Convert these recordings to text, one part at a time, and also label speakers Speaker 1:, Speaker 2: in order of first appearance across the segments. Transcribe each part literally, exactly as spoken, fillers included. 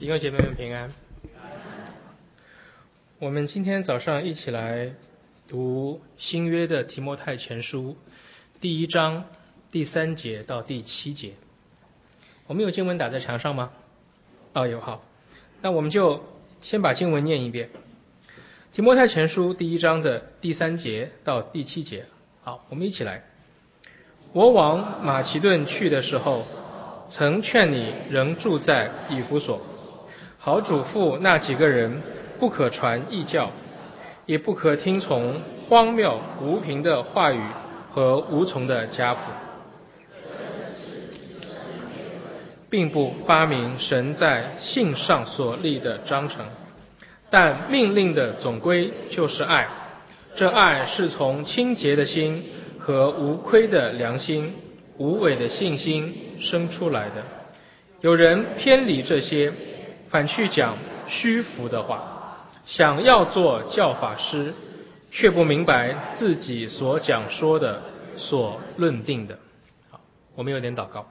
Speaker 1: 弟兄姐妹们平安。我们今天早上一起来读新约的提摩太前书第一章第三节到第七节。我们有经文打在墙上吗？哦，有，好。那我们就先把经文念一遍。提摩太前书第一章的第三节到第七节。好，我们一起来。我往马其顿去的时候，曾劝你仍住在以弗所，好嘱咐那几个人不可传异教，也不可听从荒谬无凭的话语和无从的家谱，并不发明神在信上所立的章程，但命令的总归就是爱。这爱是从清洁的心和无亏的良心、无伪的信心生出来的。有人偏离这些，反去讲虚浮的话，想要做教法师，却不明白自己所讲说的、所论定的。好，我们有点祷告。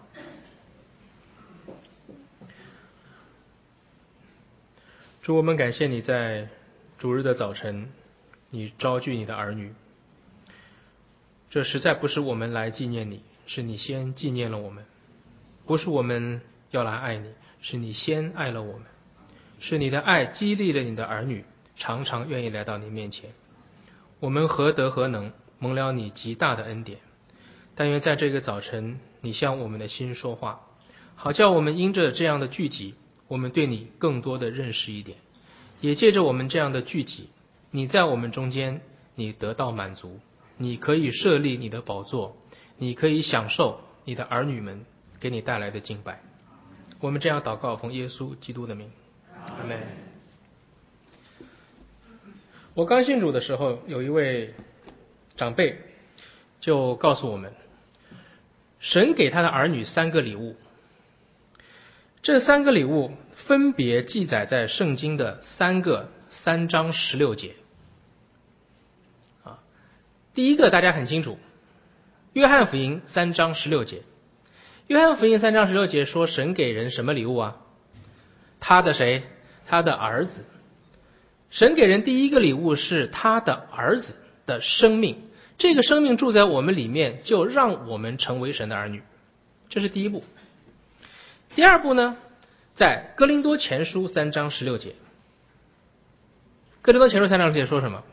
Speaker 1: 主，我们感谢你在主日的早晨，你召聚你的儿女。这实在不是我们来纪念你，是你先纪念了我们。不是我们要来爱你，是你先爱了我们。是你的爱激励了你的儿女，常常愿意来到你面前。我们何德何能，蒙了你极大的恩典。但愿在这个早晨，你向我们的心说话，好叫我们因着这样的聚集，我们对你更多的认识一点，也借着我们这样的聚集，你在我们中间，你得到满足，你可以设立你的宝座，你可以享受你的儿女们给你带来的敬拜。我们这样祷告，奉耶稣基督的名，阿们。我刚信主的时候，有一位长辈就告诉我们，神给他的儿女三个礼物，这三个礼物分别记载在圣经的三个三章十六节。啊，第一个大家很清楚，约翰福音三章十六节。约翰福音三章十六节说，神给人什么礼物啊？他的谁？他的儿子。神给人第一个礼物是他的儿子的生命，这个生命住在我们里面，就让我们成为神的儿女，这是第一步。第二步呢，在哥林多前书三章十六节。哥林多前书三章十六节说什么？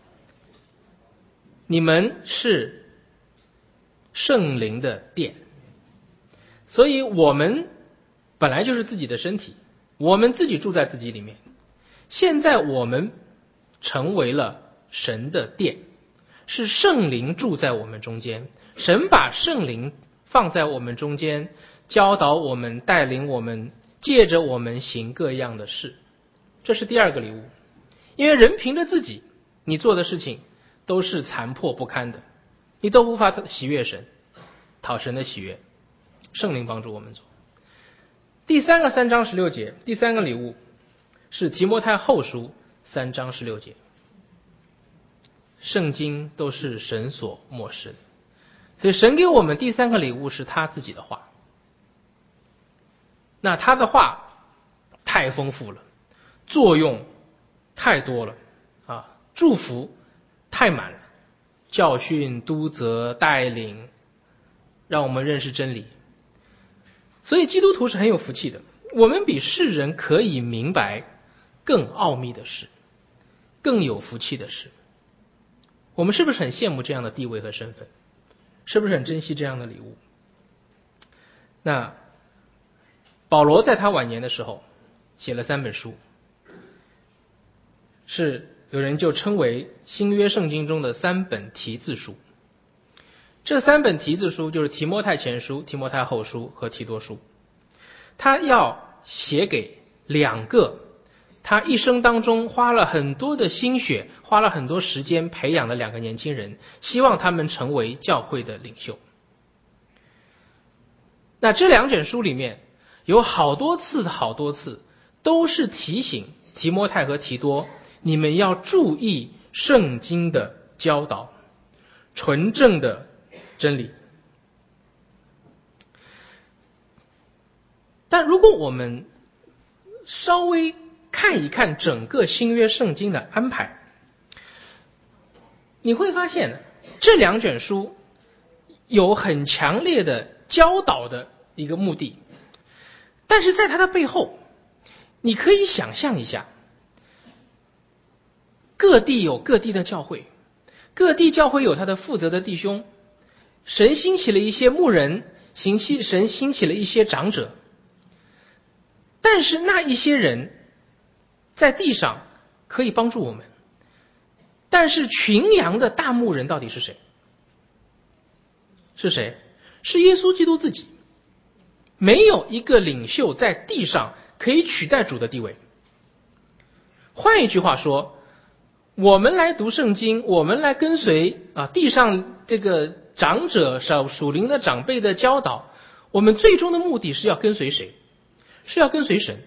Speaker 1: 你们是圣灵的殿，所以我们本来就是自己的身体，我们自己住在自己里面。现在我们成为了神的殿，是圣灵住在我们中间，神把圣灵放在我们中间，教导我们，带领我们，借着我们行各样的事。这是第二个礼物。因为人凭着自己，你做的事情都是残破不堪的，你都无法喜悦神，讨神的喜悦。圣灵帮助我们做。第三个三章十六节，第三个礼物是提摩太后书三章十六节。圣经都是神所默示的，所以神给我们第三个礼物是他自己的话。那他的话太丰富了，作用太多了啊，祝福太满了，教训、督责、带领，让我们认识真理。所以基督徒是很有福气的，我们比世人可以明白更奥秘的事，更有福气的事。我们是不是很羡慕这样的地位和身份？是不是很珍惜这样的礼物？那保罗在他晚年的时候写了三本书，是有人就称为新约圣经中的三本题字书。这三本题字书就是提摩太前书、提摩太后书和提多书。他要写给两个他一生当中花了很多的心血，花了很多时间培养的两个年轻人，希望他们成为教会的领袖。那这两卷书里面有好多次好多次都是提醒提摩太和提多，你们要注意圣经的教导，纯正的真理。但如果我们稍微看一看整个新约圣经的安排，你会发现这两卷书有很强烈的教导的一个目的，但是在它的背后，你可以想象一下，各地有各地的教会，各地教会有他的负责的弟兄，神兴起了一些牧人，神兴起了一些长者，但是那一些人在地上可以帮助我们，但是群羊的大牧人到底是谁？是谁？是耶稣基督自己。没有一个领袖在地上可以取代主的地位。换一句话说，我们来读圣经，我们来跟随啊地上这个长者属灵的长辈的教导，我们最终的目的是要跟随谁？是要跟随神。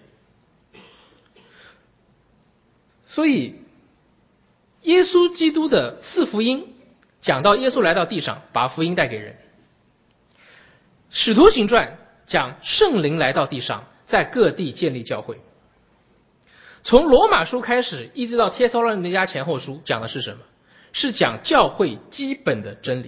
Speaker 1: 所以耶稣基督的四福音讲到耶稣来到地上，把福音带给人。使徒行传讲圣灵来到地上，在各地建立教会。从罗马书开始一直到帖撒罗尼迦前后书讲的是什么？是讲教会基本的真理。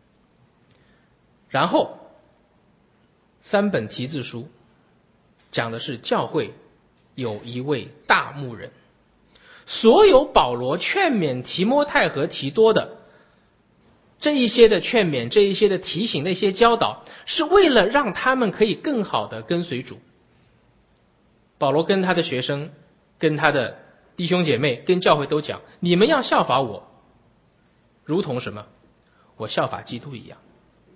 Speaker 1: 然后三本题字书讲的是教会有一位大牧人。所有保罗劝勉提摩太和提多的这一些的劝勉，这一些的提醒，那些教导，是为了让他们可以更好的跟随主。保罗跟他的学生，跟他的弟兄姐妹，跟教会都讲，你们要效法我，如同什么？我效法基督一样。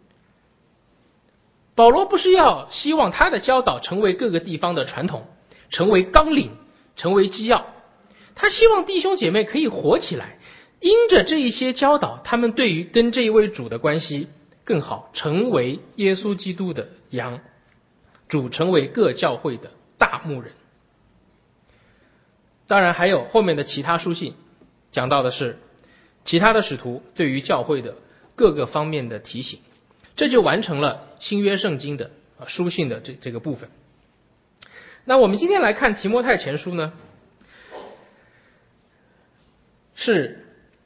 Speaker 1: 保罗不是要希望他的教导成为各个地方的传统，成为纲领，成为基要，他希望弟兄姐妹可以活起来，因着这一些教导，他们对于跟这一位主的关系更好，成为耶稣基督的羊，主成为各教会的大牧人。当然还有后面的其他书信讲到的是其他的使徒对于教会的各个方面的提醒，这就完成了新约圣经的书信的这这个部分。那我们今天来看提摩太前书呢，是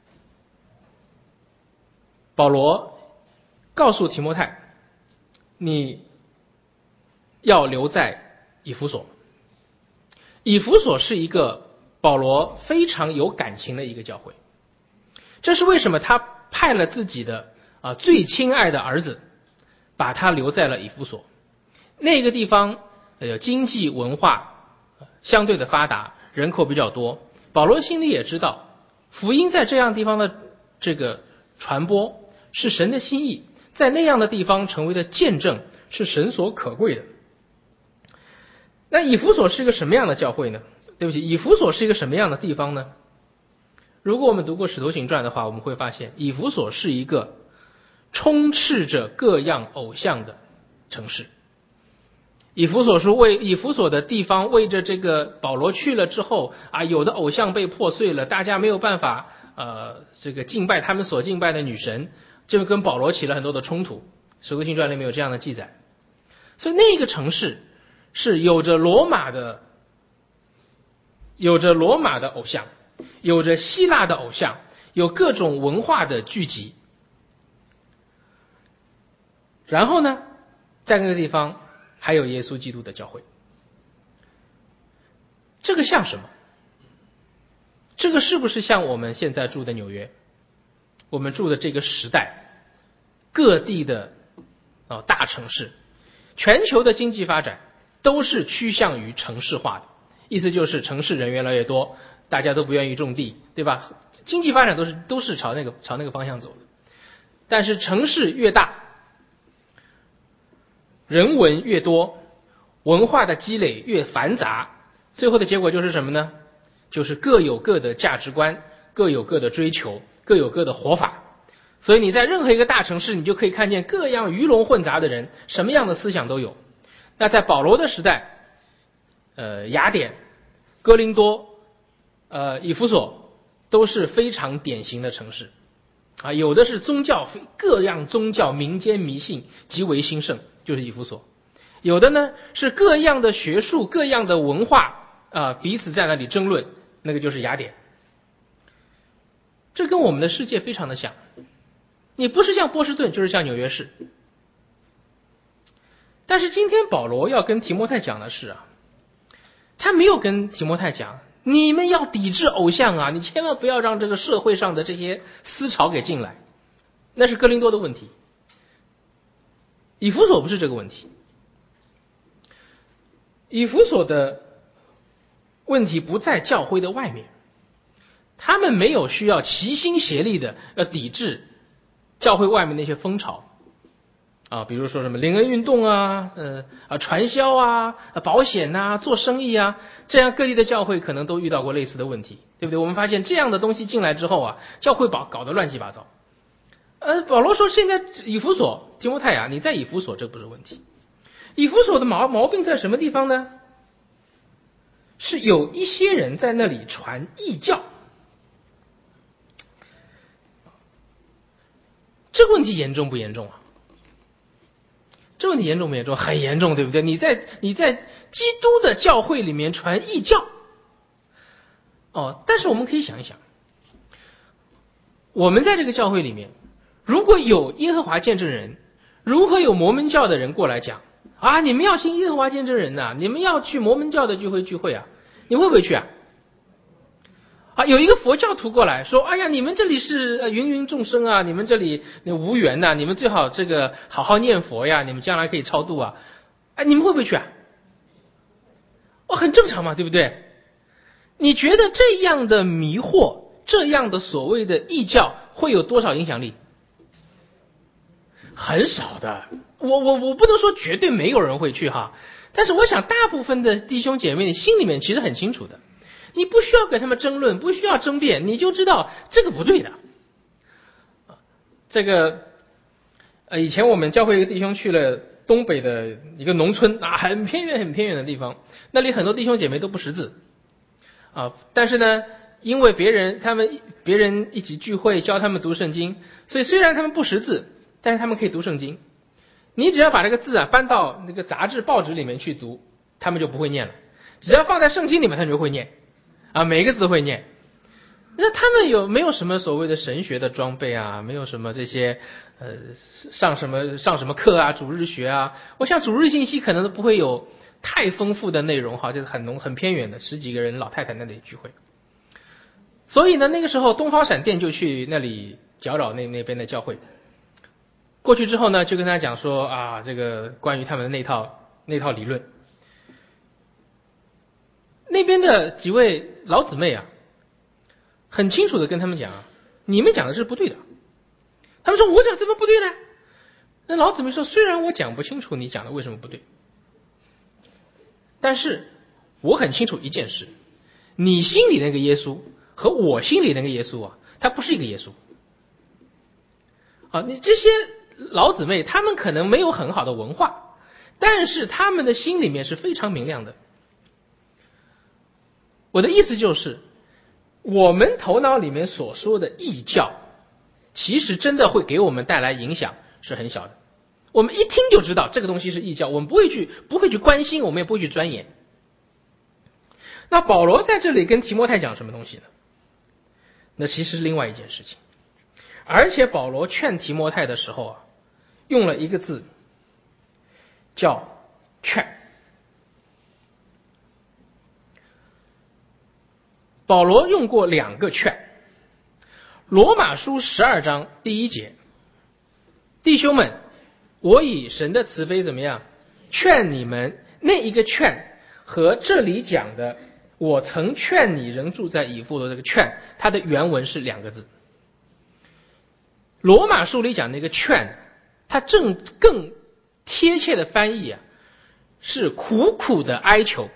Speaker 1: 保罗告诉提摩太，你要留在以弗所。以弗所是一个保罗非常有感情的一个教会，这是为什么他派了自己的啊最亲爱的儿子，把他留在了以弗所。那个地方呃经济文化相对的发达，人口比较多，保罗心里也知道，福音在这样地方的这个传播是神的心意，在那样的地方成为的见证是神所可贵的。那以弗所是一个什么样的教会呢？对不起，以弗所是一个什么样的地方呢？如果我们读过使徒行传的话，我们会发现以弗所是一个充斥着各样偶像的城市。以弗所是为以弗所的地方为着这个保罗去了之后啊，有的偶像被破碎了，大家没有办法呃这个敬拜他们所敬拜的女神，这跟保罗起了很多的冲突。使徒行传里面有这样的记载。所以那个城市是有着罗马的有着罗马的偶像，有着希腊的偶像，有各种文化的聚集。然后呢，在那个地方还有耶稣基督的教会。这个像什么？这个是不是像我们现在住的纽约，我们住的这个时代，各地的、哦、大城市，全球的经济发展都是趋向于城市化的，意思就是城市人越来越多，大家都不愿意种地，对吧？经济发展都是都是朝那个朝那个方向走的。但是城市越大，人文越多，文化的积累越繁杂，最后的结果就是什么呢？就是各有各的价值观，各有各的追求，各有各的活法。所以你在任何一个大城市，你就可以看见各样鱼龙混杂的人，什么样的思想都有。那在保罗的时代，呃，雅典、哥林多、呃，以弗所都是非常典型的城市啊，有的是宗教，各样宗教民间迷信极为兴盛，就是以弗所。有的呢是各样的学术、各样的文化啊、彼此在那里争论，那个就是雅典。这跟我们的世界非常的像，你不是像波士顿，就是像纽约市。但是今天保罗要跟提摩太讲的是啊，他没有跟提摩太讲你们要抵制偶像啊，你千万不要让这个社会上的这些思潮给进来，那是哥林多的问题。以弗所不是这个问题，以弗所的问题不在教会的外面，他们没有需要齐心协力的要抵制教会外面那些风潮啊，比如说什么灵恩运动啊，呃啊传销啊，保险呐、做生意啊，这样各地的教会可能都遇到过类似的问题，对不对？我们发现这样的东西进来之后啊，教会搞搞得乱七八糟。呃，保罗说现在以弗所提摩太啊，你在以弗所这不是问题。以弗所的毛毛病在什么地方呢？是有一些人在那里传异教。这个问题严重不严重啊？这问题严重不严重？很严重，对不对？你在你在基督的教会里面传异教，哦，但是我们可以想一想，我们在这个教会里面，如果有耶和华见证人，如何有摩门教的人过来讲啊，你们要信耶和华见证人呐、啊，你们要去摩门教的聚会聚会啊，你会不会去啊？啊，有一个佛教徒过来说，哎呀，你们这里是芸芸众生啊，你们这里无缘呐、啊，你们最好这个好好念佛呀，你们将来可以超度啊。哎，你们会不会去啊？哦，很正常嘛，对不对？你觉得这样的迷惑，这样的所谓的异教会有多少影响力？很少的。我我我不能说绝对没有人会去哈，但是我想大部分的弟兄姐妹，你心里面其实很清楚的。你不需要跟他们争论，不需要争辩，你就知道这个不对的。这个呃，以前我们教会一个弟兄去了东北的一个农村啊，很偏远很偏远的地方，那里很多弟兄姐妹都不识字啊，但是呢，因为别人他们别人一起聚会教他们读圣经，所以虽然他们不识字，但是他们可以读圣经。你只要把这个字啊搬到那个杂志报纸里面去读，他们就不会念了；只要放在圣经里面，他们就会念。啊，每一个字都会念。那他们有没有什么所谓的神学的装备啊？没有什么这些呃上什么上什么课啊？主日学啊？我想主日信息可能都不会有太丰富的内容哈，就是很浓很偏远的十几个人老太太那里聚会。所以呢，那个时候东方闪电就去那里搅扰那那边的教会。过去之后呢，就跟他讲说啊，这个关于他们的那套那套理论。那边的几位老姊妹啊，很清楚的跟他们讲啊，你们讲的是不对的。他们说我讲怎么不对呢？那老姊妹说，虽然我讲不清楚你讲的为什么不对，但是我很清楚一件事，你心里那个耶稣和我心里那个耶稣啊，他不是一个耶稣。啊，你这些老姊妹他们可能没有很好的文化，但是他们的心里面是非常明亮的。我的意思就是，我们头脑里面所说的异教，其实真的会给我们带来影响是很小的。我们一听就知道这个东西是异教，我们不会去不会去关心，我们也不会去钻研。那保罗在这里跟提摩太讲什么东西呢？那其实是另外一件事情。而且保罗劝提摩太的时候啊，用了一个字叫劝。保罗用过两个劝。罗马书十二章第一节，弟兄们，我以神的慈悲怎么样劝你们，那一个劝和这里讲的我曾劝你仍住在以弗所这个劝，它的原文是两个字。罗马书里讲那个劝，它正更贴切的翻译啊，是苦苦的哀求。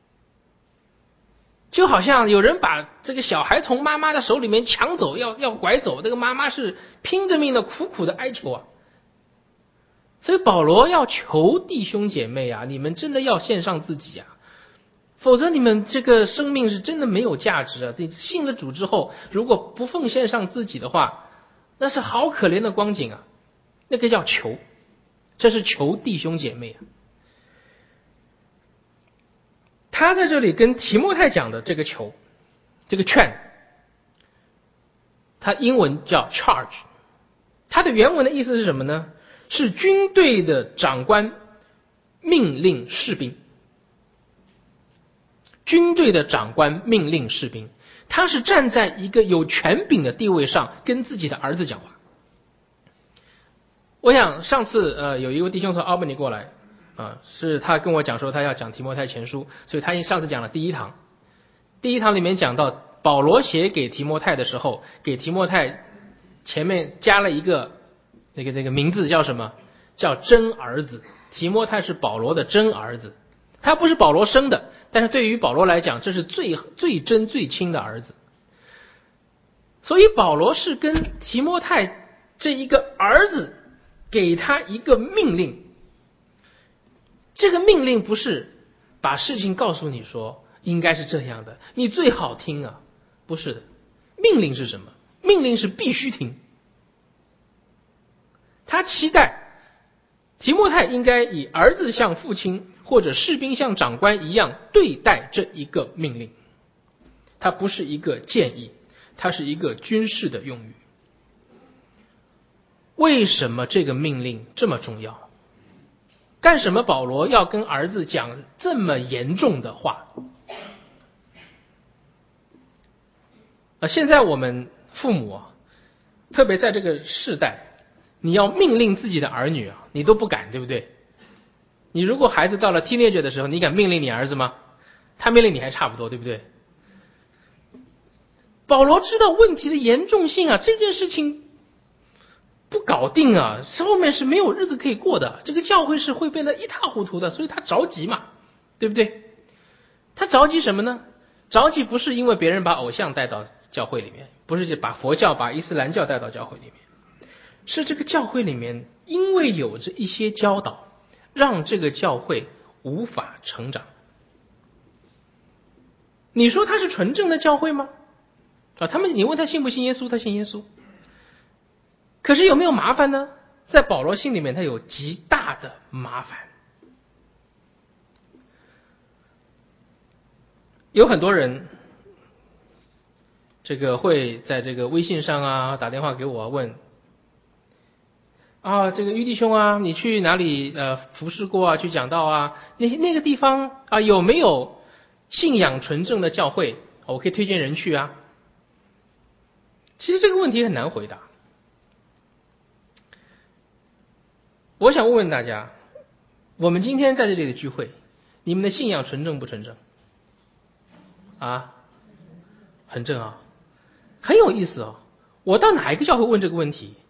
Speaker 1: 就好像有人把这个小孩从妈妈的手里面抢走，要要拐走，这个妈妈是拼着命的苦苦的哀求啊。所以保罗要求弟兄姐妹啊，你们真的要献上自己啊，否则你们这个生命是真的没有价值啊。你信了主之后，如果不奉献上自己的话，那是好可怜的光景啊。那个叫求，这是求弟兄姐妹啊。 他在这里跟提摩太讲的这个求，这个劝，他英文叫 charge， 它的原文的意思是什么呢？是军队的长官命令士兵。军队的长官命令士兵，他是站在一个有权柄的地位上跟自己的儿子讲话。我想上次呃有一位弟兄从奥本尼过来啊，是他跟我讲说他要讲提摩太前书，所以他上次讲了第一堂。第一堂里面讲到保罗写给提摩太的时候，给提摩太前面加了一个那个那个名字叫什么？叫真儿子。提摩太是保罗的真儿子，他不是保罗生的，但是对于保罗来讲，这是最最真最亲的儿子。所以保罗是跟提摩太这一个儿子给他一个命令，这个命令不是把事情告诉你说应该是这样的，你最好听啊，不是的。命令是什么？命令是必须听。他期待提摩太应该以儿子像父亲或者士兵像长官一样对待这一个命令，它不是一个建议，它是一个军事的用语。为什么这个命令这么重要？干什么保罗要跟儿子讲这么严重的话？啊，现在我们父母啊，特别在这个世代，你要命令自己的儿女啊，你都不敢，对不对？你如果孩子到了 teenager 的时候，你敢命令你儿子吗？他命令你还差不多，对不对？保罗知道问题的严重性啊，这件事情不搞定啊，后面是没有日子可以过的，这个教会是会变得一塌糊涂的，所以他着急嘛，对不对？他着急什么呢？着急不是因为别人把偶像带到教会里面，不是把佛教把伊斯兰教带到教会里面，是这个教会里面因为有着一些教导，让这个教会无法成长。你说他是纯正的教会吗？啊，他们你问他信不信耶稣，他信耶稣。可是有没有麻烦呢？在保罗心里面，他有极大的麻烦。有很多人这个会在这个微信上啊打电话给我问啊，这个于弟兄啊，你去哪里呃服侍过啊，去讲道啊，那那个地方啊有没有信仰纯正的教会？我可以推荐人去啊。其实这个问题很难回答。我想问问大家，我们今天在这里的聚会，你们的信仰纯正不纯正？啊，很正啊，很有意思哦。我到哪一个教会问这个问题，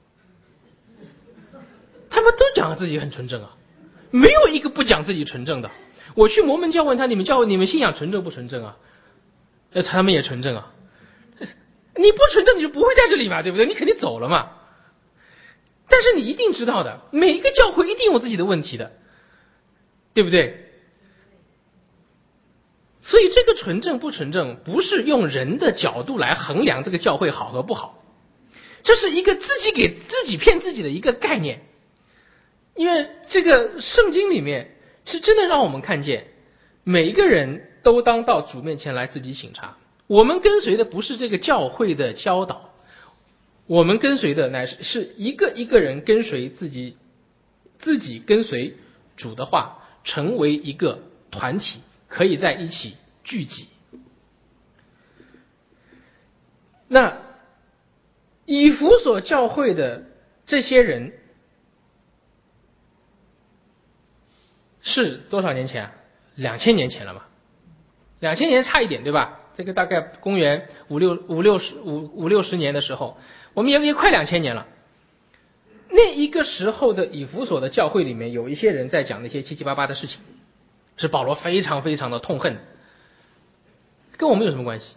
Speaker 1: 他们都讲自己很纯正啊，没有一个不讲自己纯正的。我去摩门教问他，你们教会你们信仰纯正不纯正啊？呃，他们也纯正啊。你不纯正你就不会在这里嘛，对不对？你肯定走了嘛。但是你一定知道的，每一个教会一定有自己的问题的，对不对？所以这个纯正不纯正，不是用人的角度来衡量这个教会好和不好，这是一个自己给自己骗自己的一个概念。因为这个圣经里面是真的让我们看见，每一个人都当到主面前来自己省察。我们跟随的不是这个教会的教导，我们跟随的乃是是一个一个人跟随自己，自己跟随主的话，成为一个团体，可以在一起聚集。那以弗所教会的这些人是多少年前啊？两千年前了嘛，两千年差一点，对吧？这个大概公元五六五六十五五六十年的时候，我们也也快两千年了。那一个时候的以弗所的教会里面，有一些人在讲那些七七八八的事情，是保罗非常非常的痛恨，跟我们有什么关系？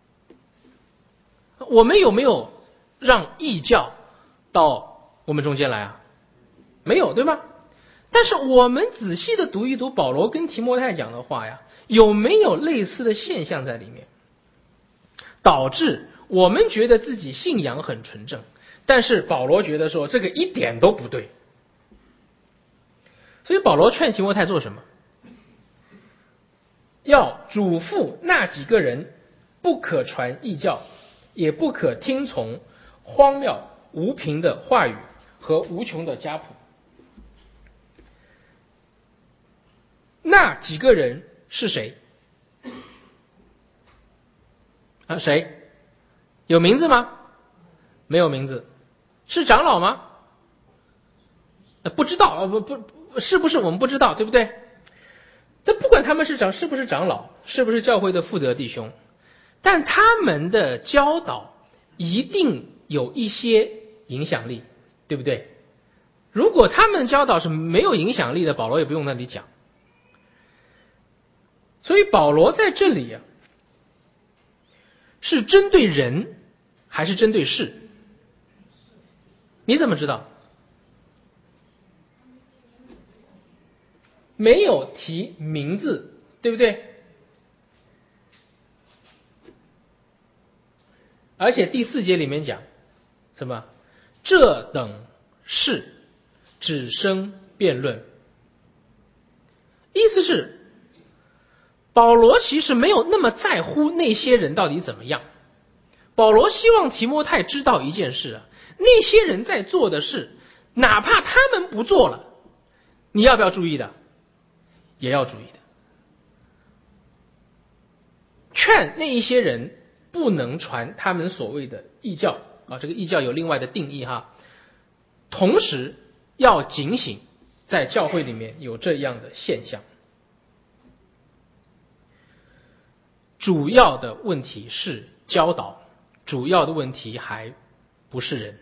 Speaker 1: 我们有没有让异教到我们中间来啊？没有，对吧？但是我们仔细的读一读保罗跟提摩太讲的话呀，有没有类似的现象在里面，导致我们觉得自己信仰很纯正，但是保罗觉得说这个一点都不对。所以保罗劝提摩太做什么？ 要嘱咐那几个人，不可传异教，也不可听从荒谬无凭的话语和无穷的家谱。那几个人是谁？啊，谁？有名字吗？没有名字。是长老吗？呃，不知道啊，不不，是不是我们不知道，对不对？但不管他们是长是不是长老，是不是教会的负责弟兄，但他们的教导一定有一些影响力，对不对？如果他们的教导是没有影响力的，保罗也不用那里讲。所以保罗在这里啊，是针对人还是针对事？你怎么知道？没有提名字，对不对？而且第四节里面讲什么？这等事只生辩论。意思是保罗其实没有那么在乎那些人到底怎么样。保罗希望提摩太知道一件事啊，那些人在做的事，哪怕他们不做了，你要不要注意的？也要注意的。劝那一些人不能传他们所谓的异教啊，这个异教有另外的定义哈。同时要警醒，在教会里面有这样的现象。主要的问题是教导，主要的问题还不是人。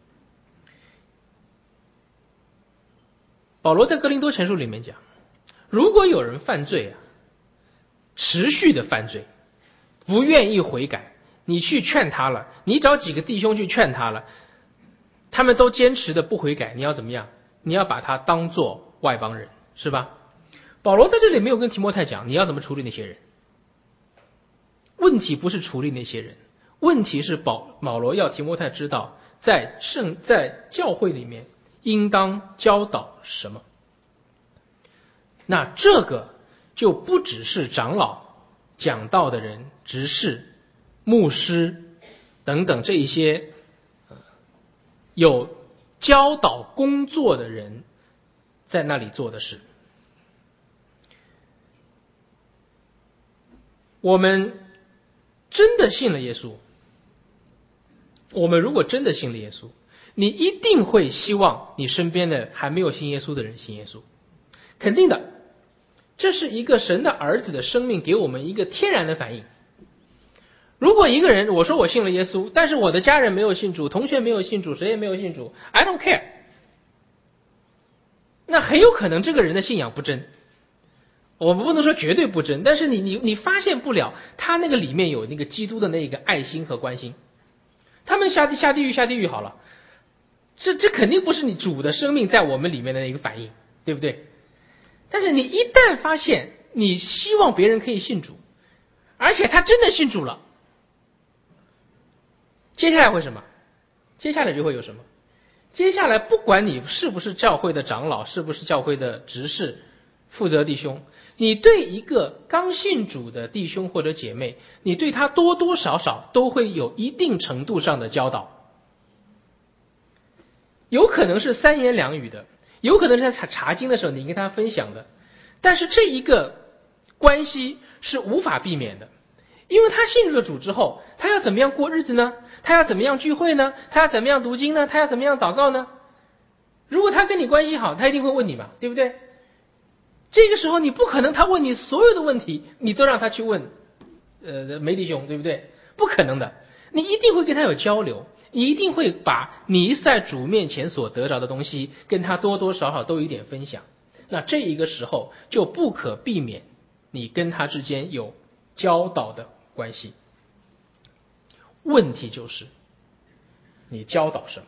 Speaker 1: 保罗在哥林多前书里面讲，如果有人犯罪啊，持续的犯罪，不愿意悔改，你去劝他了，你找几个弟兄去劝他了，他们都坚持的不悔改，你要怎么样？你要把他当作外邦人，是吧？保罗在这里没有跟提摩太讲你要怎么处理那些人。问题不是处理那些人，问题是保保罗要提摩太知道，在圣在教会里面应当教导什么。那这个就不只是长老、讲道的人、执事、牧师等等这一些有教导工作的人在那里做的事。我们真的信了耶稣，我们如果真的信了耶稣，你一定会希望你身边的还没有信耶稣的人信耶稣，肯定的。这是一个神的儿子的生命给我们一个天然的反应。如果一个人我说我信了耶稣，但是我的家人没有信主，同学没有信主，谁也没有信主， I don't care， 那很有可能这个人的信仰不真。我们不能说绝对不真，但是你你你发现不了他那个里面有那个基督的那个爱心和关心。他们下地下地狱下地狱好了，这这肯定不是你主的生命在我们里面的一个反应，对不对？但是你一旦发现你希望别人可以信主，而且他真的信主了，接下来会什么？接下来就会有什么？接下来不管你是不是教会的长老，是不是教会的执事、负责弟兄，你对一个刚信主的弟兄或者姐妹，你对他多多少少都会有一定程度上的教导，有可能是三言两语的，有可能是在查查经的时候你跟他分享的，但是这一个关系是无法避免的，因为他信主了主之后，他要怎么样过日子呢？他要怎么样聚会呢？他要怎么样读经呢？他要怎么样祷告呢？如果他跟你关系好，他一定会问你嘛，对不对？这个时候你不可能他问你所有的问题你都让他去问呃梅弟兄，对不对？不可能的，你一定会跟他有交流，你一定会把你在主面前所得着的东西跟他多多少少都有一点分享。那这一个时候就不可避免你跟他之间有教导的关系。问题就是你教导什么？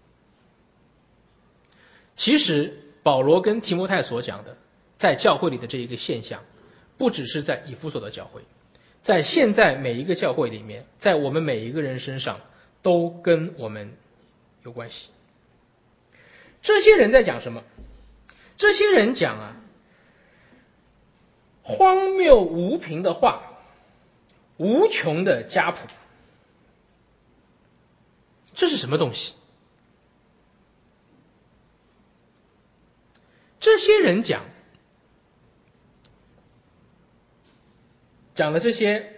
Speaker 1: 其实保罗跟提摩太所讲的在教会里的这一个现象，不只是在以弗所的教会，在现在每一个教会里面，在我们每一个人身上都跟我们有关系。这些人在讲什么？这些人讲啊， 荒谬无凭的话，无穷的家谱，这是什么东西？这些人讲讲的这些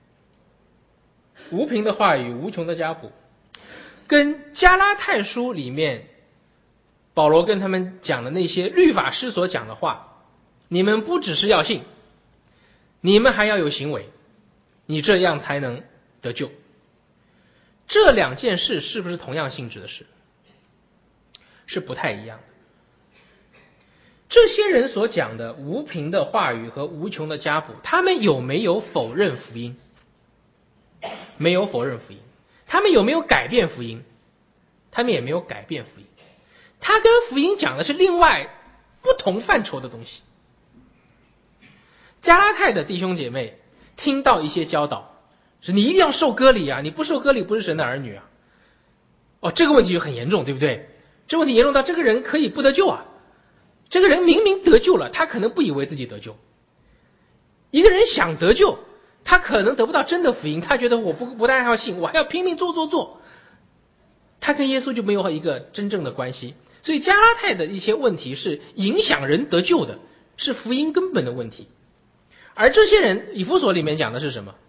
Speaker 1: 无凭的话语、无穷的家谱，跟加拉太书里面保罗跟他们讲的那些律法师所讲的话，你们不只是要信，你们还要有行为，你这样才能得救。这两件事是不是同样性质的事？是不太一样的。这些人所讲的无凭的话语和无穷的家谱，他们有没有否认福音？没有否认福音。他们有没有改变福音？他们也没有改变福音。他跟福音讲的是另外不同范畴的东西。加拉太的弟兄姐妹听到一些教导，是你一定要受割礼啊，你不受割礼不是神的儿女啊。哦，这个问题就很严重，对不对？这个问题严重到这个人可以不得救啊。这个人明明得救了，他可能不以为自己得救。一个人想得救，他可能得不到真的福音，他觉得我不不但要信，我还要拼命做做做，他跟耶稣就没有一个真正的关系。所以加拉太的一些问题是影响人得救的，是福音根本的问题。而这些人，以弗所里面讲的是什么？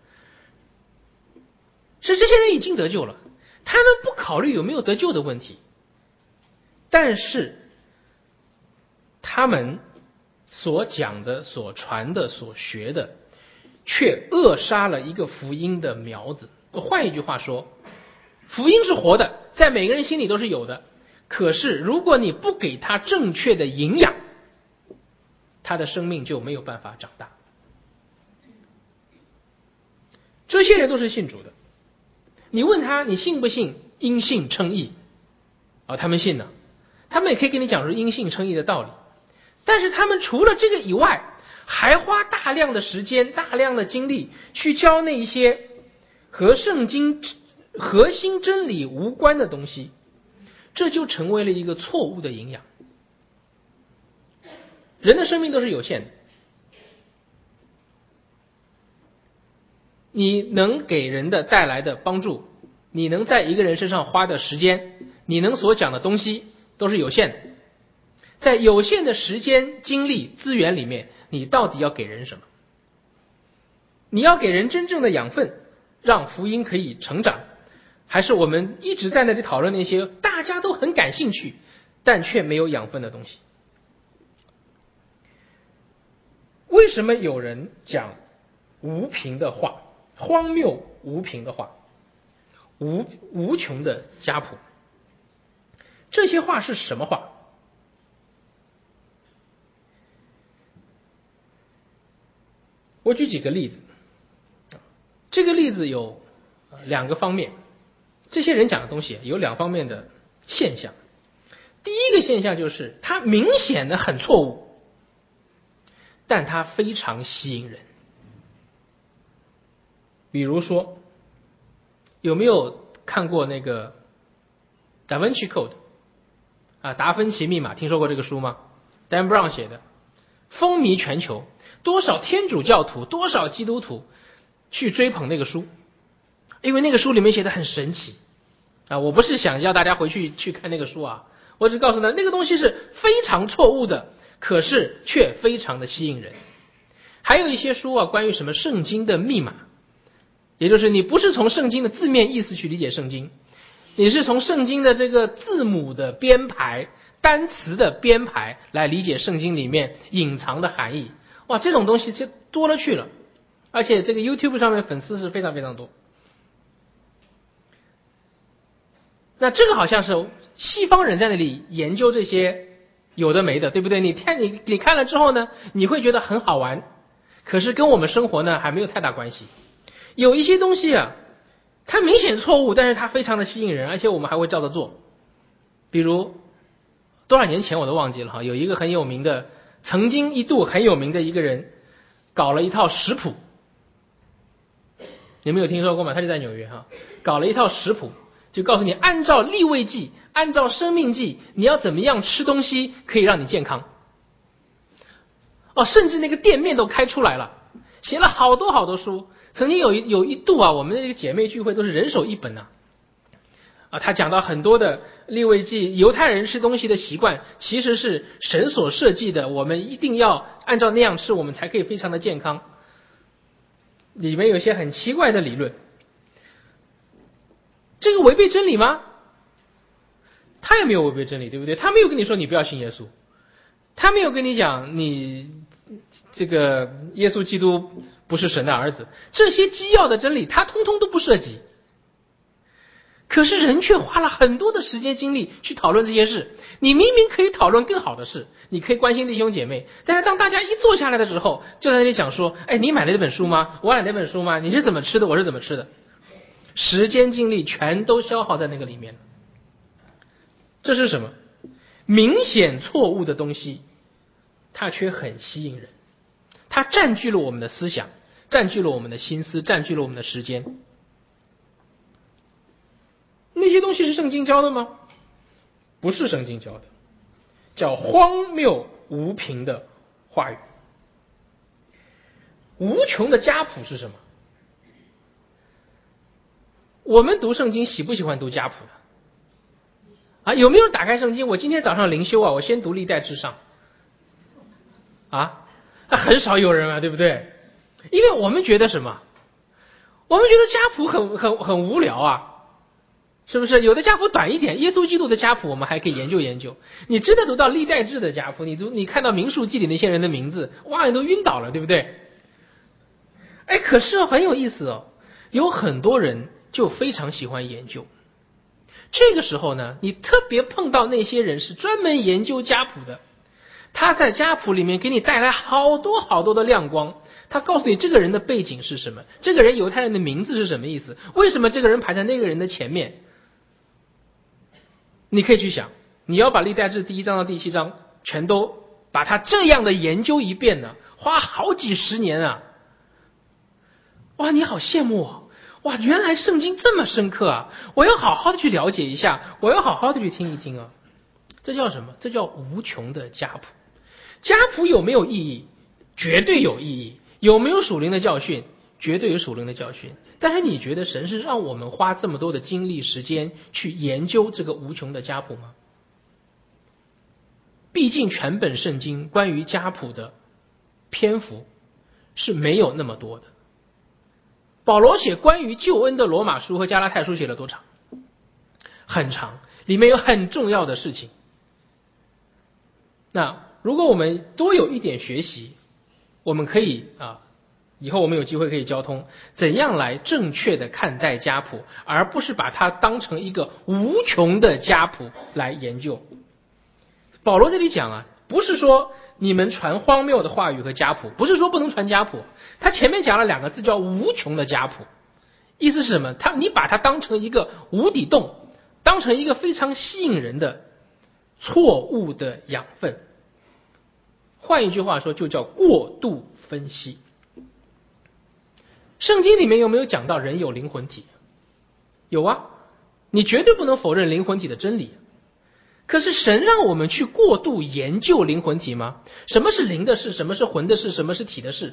Speaker 1: 是这些人已经得救了，他们不考虑有没有得救的问题，但是他们所讲的、所传的、所学的，却扼杀了一个福音的苗子。换一句话说，福音是活的，在每个人心里都是有的。可是如果你不给他正确的营养，他的生命就没有办法长大。这些人都是信主的，你问他你信不信因信称义啊？他们信呢，他们也可以跟你讲出因信称义的道理。但是他们除了这个以外，还花大量的时间、大量的精力去教那一些和圣经核心真理无关的东西，这就成为了一个错误的营养。人的生命都是有限的，你能给人的带来的帮助，你能在一个人身上花的时间，你能所讲的东西都是有限的。在有限的时间、精力、资源里面，你到底要给人什么？你要给人真正的养分，让福音可以成长，还是我们一直在那里讨论那些大家都很感兴趣但却没有养分的东西？为什么有人讲无凭的话，荒谬无凭的话，无无穷的家谱？这些话是什么话？我举几个例子，这个例子有两个方面，这些人讲的东西有两方面的现象。第一个现象就是他明显的很错误，但他非常吸引人。比如说，有没有看过那个达芬奇 Code 啊，达芬奇密码？听说过这个书吗？ Dan Brown 写的，风靡全球，多少天主教徒，多少基督徒去追捧那个书，因为那个书里面写的很神奇啊！我不是想要大家回去去看那个书啊，我只告诉他那个东西是非常错误的，可是却非常的吸引人。还有一些书啊，关于什么圣经的密码，也就是你不是从圣经的字面意思去理解圣经，你是从圣经的这个字母的编排、单词的编排来理解圣经里面隐藏的含义。哇，这种东西就多了去了，而且这个 YouTube 上面粉丝是非常非常多。那这个好像是西方人在那里研究这些有的没的，对不对？你看你你看了之后呢，你会觉得很好玩，可是跟我们生活呢还没有太大关系。有一些东西啊，它明显错误，但是它非常的吸引人，而且我们还会照着做。比如多少年前我都忘记了哈，有一个很有名的，曾经一度很有名的一个人，搞了一套食谱，你们有听说过吗？他就在纽约哈，搞了一套食谱，就告诉你按照利未记，按照生命记，你要怎么样吃东西可以让你健康。 哦，甚至那个店面都开出来了，写了好多好多书。曾经有一有一度啊，我们的这个姐妹聚会都是人手一本呐、啊。啊，他讲到很多的利未记，犹太人吃东西的习惯其实是神所设计的，我们一定要按照那样吃，我们才可以非常的健康。里面有些很奇怪的理论，这个违背真理吗？他也没有违背真理，对不对？他没有跟你说你不要信耶稣，他没有跟你讲你这个耶稣基督不是神的儿子，这些基要的真理他通通都不涉及。可是人却花了很多的时间精力去讨论这些事，你明明可以讨论更好的事，你可以关心弟兄姐妹，但是当大家一坐下来的时候，就在那里讲说，哎，你买了这本书吗？我买了那本书吗？你是怎么吃的？我是怎么吃的？时间精力全都消耗在那个里面了。这是什么？明显错误的东西，它却很吸引人，它占据了我们的思想，占据了我们的心思，占据了我们的时间。那些东西是圣经教的吗？不是圣经教的，叫荒谬无凭的话语。无穷的家谱是什么？我们读圣经喜不喜欢读家谱的？啊，有没有人打开圣经？我今天早上灵修啊，我先读历代至上。啊，那很少有人啊，对不对？因为我们觉得什么？我们觉得家谱很很很无聊啊。是不是有的家谱短一点？耶稣基督的家谱我们还可以研究研究。你真的读到历代志的家谱，你读你看到民数记里那些人的名字，哇，你都晕倒了，对不对？哎，可是很有意思哦，有很多人就非常喜欢研究。这个时候呢，你特别碰到那些人是专门研究家谱的，他在家谱里面给你带来好多好多的亮光。他告诉你这个人的背景是什么，这个人犹太人的名字是什么意思，为什么这个人排在那个人的前面。你可以去想，你要把历代志第一章到第七章全都把它这样的研究一遍呢，花好几十年啊！哇，你好羡慕哦！哇，原来圣经这么深刻啊！我要好好的去了解一下，我要好好的去听一听啊！这叫什么？这叫无穷的家谱。家谱有没有意义？绝对有意义。有没有属灵的教训？绝对有属灵的教训。但是你觉得神是让我们花这么多的精力时间去研究这个无穷的家谱吗？毕竟全本圣经关于家谱的篇幅是没有那么多的。保罗写关于救恩的罗马书和加拉太书写了多长？很长，里面有很重要的事情。那如果我们多有一点学习，我们可以啊，以后我们有机会可以交通，怎样来正确的看待家谱，而不是把它当成一个无穷的家谱来研究。保罗这里讲啊，不是说你们传荒谬的话语和家谱，不是说不能传家谱，他前面讲了两个字叫无穷的家谱，意思是什么？他你把它当成一个无底洞，当成一个非常吸引人的错误的养分。换一句话说，就叫过度分析。圣经里面有没有讲到人有灵魂体？有啊，你绝对不能否认灵魂体的真理。可是神让我们去过度研究灵魂体吗？什么是灵的事？什么是魂的事？什么是体的事？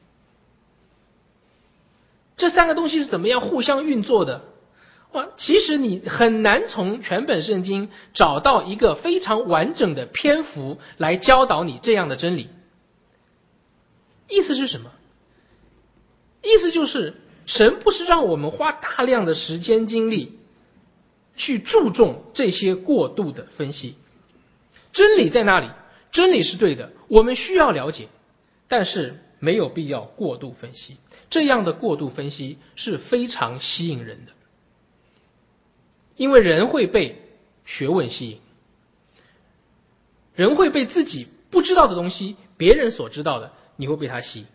Speaker 1: 这三个东西是怎么样互相运作的？哇，其实你很难从全本圣经找到一个非常完整的篇幅来教导你这样的真理。意思是什么？意思就是神不是让我们花大量的时间精力去注重这些过度的分析。真理在那里，真理是对的，我们需要了解，但是没有必要过度分析。这样的过度分析是非常吸引人的，因为人会被学问吸引，人会被自己不知道的东西，别人所知道的，你会被他吸引。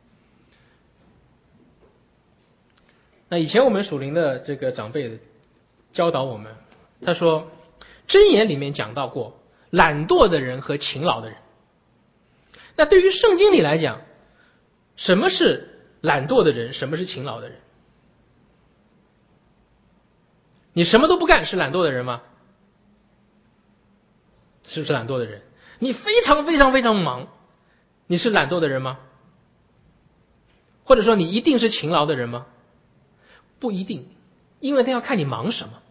Speaker 1: 那以前我们属灵的这个长辈教导我们，他说箴言里面讲到过懒惰的人和勤劳的人。那对于圣经里来讲，什么是懒惰的人，什么是勤劳的人？你什么都不干是懒惰的人吗？是不是懒惰的人？你非常非常非常忙， 你是懒惰的人吗？或者说你一定是勤劳的人吗？不一定，因为他要看你忙什么。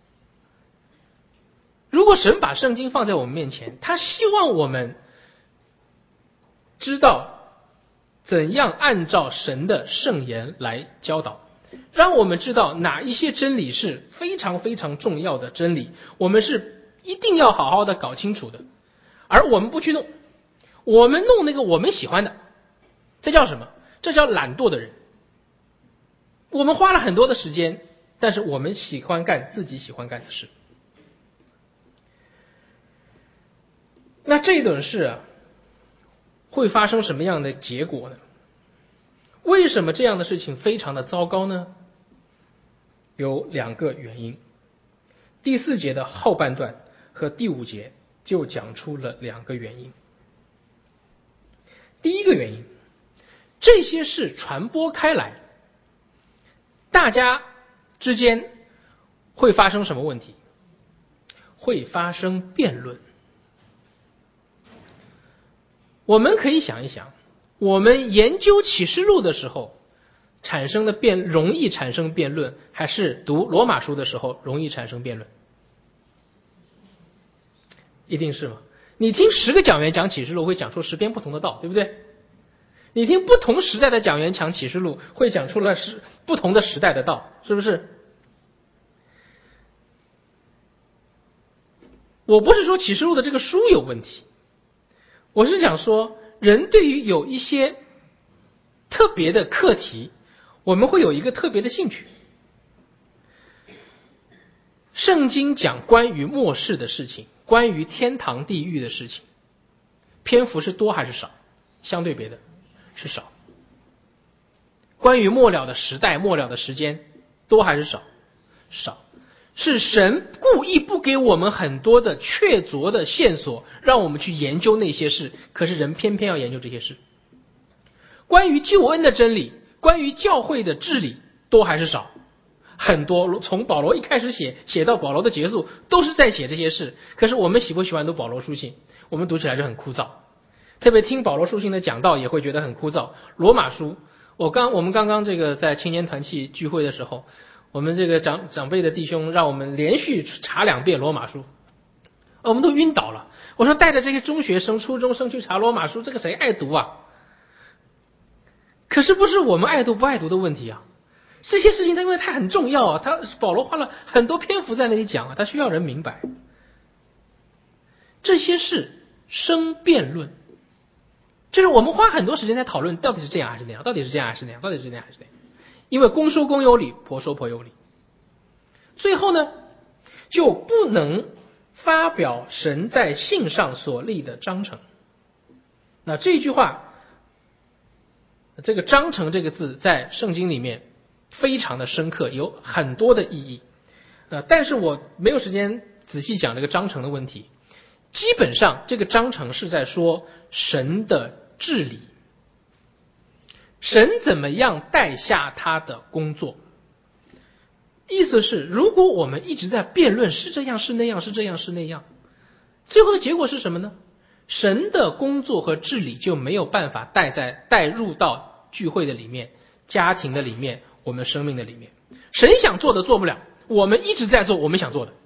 Speaker 1: 如果神把圣经放在我们面前，他希望我们知道怎样按照神的圣言来教导，让我们知道哪一些真理是非常非常重要的真理，我们是一定要好好的搞清楚的，而我们不去弄，我们弄那个我们喜欢的，这叫什么？这叫懒惰的人。我们花了很多的时间，但是我们喜欢干自己喜欢干的事。那这种事啊，会发生什么样的结果呢？为什么这样的事情非常的糟糕呢？有两个原因。第四节的后半段和第五节就讲出了两个原因。第一个原因，这些事传播开来，大家之间会发生什么问题？会发生辩论。我们可以想一想，我们研究启示录的时候产生的辩容易产生辩论，还是读罗马书的时候容易产生辩论？一定是吗？你听十个讲员讲启示录会讲出十篇不同的道，对不对？你听不同时代的讲员讲启示录会讲出了是不同的时代的道，是不是？我不是说启示录的这个书有问题，我是想说人对于有一些特别的课题，我们会有一个特别的兴趣。圣经讲关于末世的事情，关于天堂地狱的事情，篇幅是多还是少？相对别的是少。关于末了的时代，末了的时间，多还是少？少。是神故意不给我们很多的确凿的线索，让我们去研究那些事，可是人偏偏要研究这些事。关于救恩的真理，关于教会的治理，多还是少？很多。从保罗一开始写写到保罗的结束，都是在写这些事。可是我们喜不喜欢读保罗书信？我们读起来就很枯燥，特别听保罗书信的讲道也会觉得很枯燥。罗马书，我刚我们刚刚这个在青年团契聚会的时候，我们这个长长辈的弟兄让我们连续查两遍罗马书，我们都晕倒了。我说带着这些中学生初中生去查罗马书，这个谁爱读啊？可是不是我们爱读不爱读的问题啊，这些事情它因为它很重要啊，他保罗花了很多篇幅在那里讲啊，他需要人明白。这些事生辩论，就是我们花很多时间在讨论到底是这样还是那样，到底是这样还是那样，到底是这样还是那样。因为公说公有理，婆说婆有理，最后呢就不能发表神在信上所立的章程。那这句话，这个章程这个字在圣经里面非常的深刻，有很多的意义。呃，但是我没有时间仔细讲这个章程的问题。基本上这个章程是在说神的治理，神怎么样带下他的工作。意思是如果我们一直在辩论是这样是那样是这样是那样，最后的结果是什么呢？神的工作和治理就没有办法带在带入到聚会的里面，家庭的里面，我们生命的里面。神想做的做不了，我们一直在做我们想做的，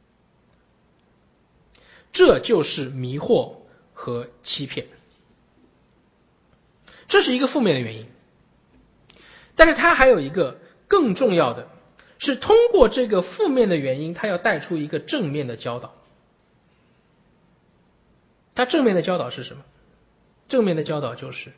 Speaker 1: 这就是迷惑和欺骗。这是一个负面的原因，但是它还有一个更重要的，是通过这个负面的原因，它要带出一个正面的教导。它正面的教导是什么？正面的教导就是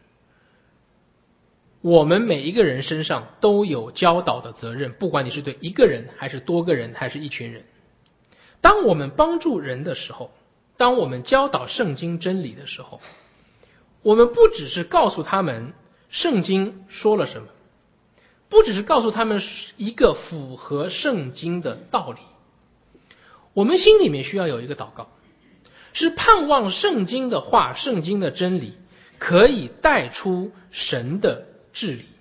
Speaker 1: 我们每一个人身上都有教导的责任，不管你是对一个人还是多个人还是一群人。当我们帮助人的时候，当我们教导圣经真理的时候，我们不只是告诉他们圣经说了什么，不只是告诉他们一个符合圣经的道理，我们心里面需要有一个祷告，是盼望圣经的话，圣经的真理可以带出神的治理。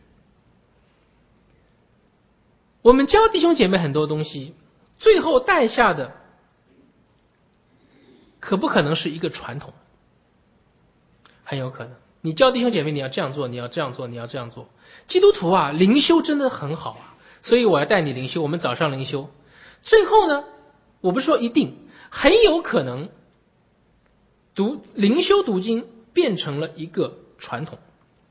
Speaker 1: 我们教弟兄姐妹很多东西，最后带下的可不可能是一个传统？很有可能。 你教弟兄姐妹你要这样做，你要这样做，你要这样做。基督徒啊，灵修真的很好啊，所以我要带你灵修，我们早上灵修。最后呢，我不是说一定，很有可能读灵修读经变成了一个传统。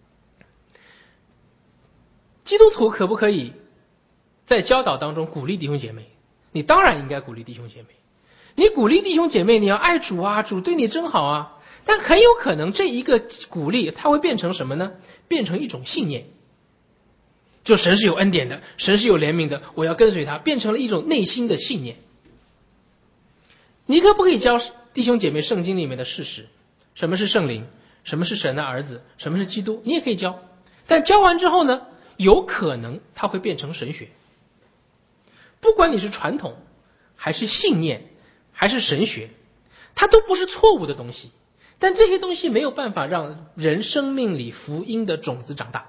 Speaker 1: 基督徒可不可以在教导当中鼓励弟兄姐妹？你当然应该鼓励弟兄姐妹。你鼓励弟兄姐妹，你要爱主啊，主对你真好啊。但很有可能这一个鼓励它会变成什么呢？变成一种信念，就神是有恩典的，神是有怜悯的，我要跟随他，变成了一种内心的信念。你可不可以教弟兄姐妹圣经里面的事实？什么是圣灵？什么是神的儿子？什么是基督？你也可以教。但教完之后呢，有可能它会变成神学。不管你是传统还是信念还是神学，它都不是错误的东西，但这些东西没有办法让人生命里福音的种子长大。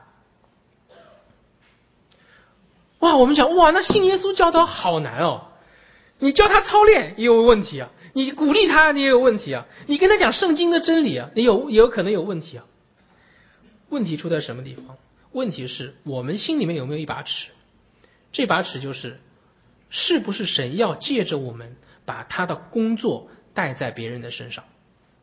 Speaker 1: 哇，我们讲哇，那信耶稣教导好难哦。你教他操练也有问题啊，你鼓励他你也有问题啊，你跟他讲圣经的真理啊，你有也有可能有问题啊。问题出在什么地方？问题是我们心里面有没有一把尺？这把尺就是是不是神要借着我们把他的工作带在别人的身上。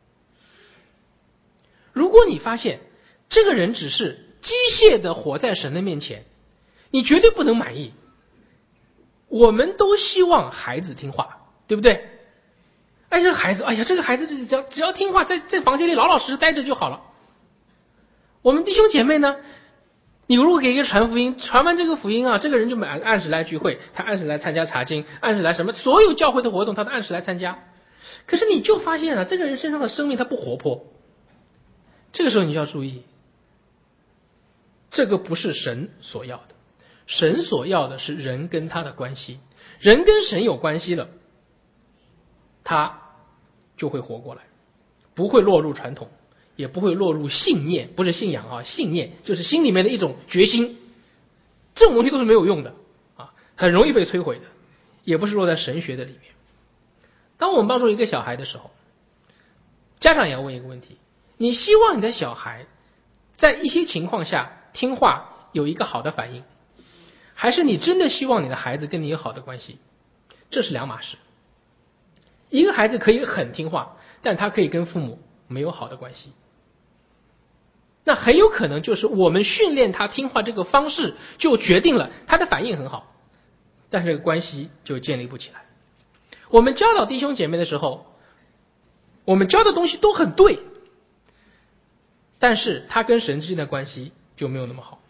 Speaker 1: 如果你发现这个人只是机械的活在神的面前，你绝对不能满意。我们都希望孩子听话，对不对？哎，这个孩子，哎呀，这个孩子只要只要听话，在在房间里老老实实待着就好了。我们弟兄姐妹呢，你如果给一个传福音，传完这个福音啊，这个人就按按时来聚会，他按时来参加查经，按时来什么所有教会的活动他都按时来参加。可是你就发现了，这个人身上的生命他不活泼。这个时候你就要注意，这个不是神所要的。神所要的是人跟他的关系，人跟神有关系了，他就会活过来，不会落入传统，也不会落入信念，不是信仰啊，信念就是心里面的一种决心，这种东西都是没有用的啊，很容易被摧毁的，也不是落在神学的里面。当我们帮助一个小孩的时候，家长也要问一个问题：你希望你的小孩在一些情况下听话有一个好的反应，还是你真的希望你的孩子跟你有好的关系？这是两码事。一个孩子可以很听话，但他可以跟父母没有好的关系。那很有可能就是我们训练他听话这个方式就决定了他的反应很好，但是这个关系就建立不起来。我们教导弟兄姐妹的时候，我们教的东西都很对，但是他跟神之间的关系就没有那么好。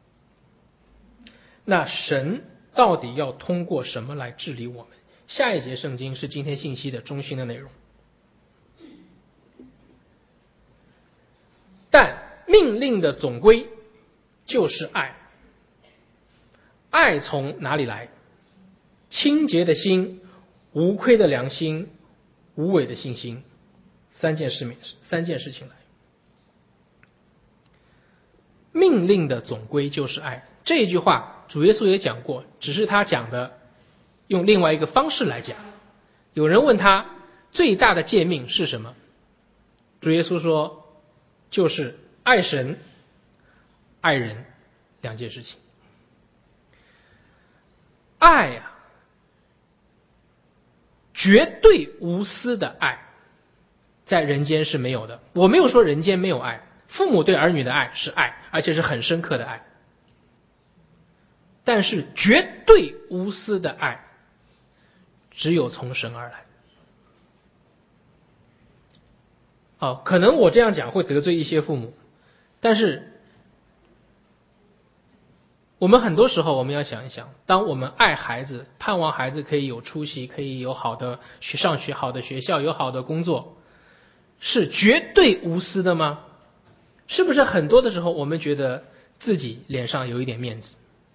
Speaker 1: 那神到底要通过什么来治理我们？下一节圣经是今天信息的中心的内容。但命令的总归就是爱。爱从哪里来？清洁的心，无愧的良心，无伪的信心，三件事三件事情来。命令的总归就是爱，这句话主耶稣也讲过，只是他讲的用另外一个方式来讲。有人问他最大的诫命是什么？主耶稣说就是爱神爱人两件事情。爱啊，绝对无私的爱在人间是没有的。我没有说人间没有爱，父母对儿女的爱是爱，而且是很深刻的爱，但是绝对无私的爱只有从神而来。哦，可能我这样讲会得罪一些父母，但是我们很多时候我们要想一想，当我们爱孩子，盼望孩子可以有出息，可以有好的学上学好的学校，有好的工作，是绝对无私的吗？是不是很多的时候我们觉得自己脸上有一点面子？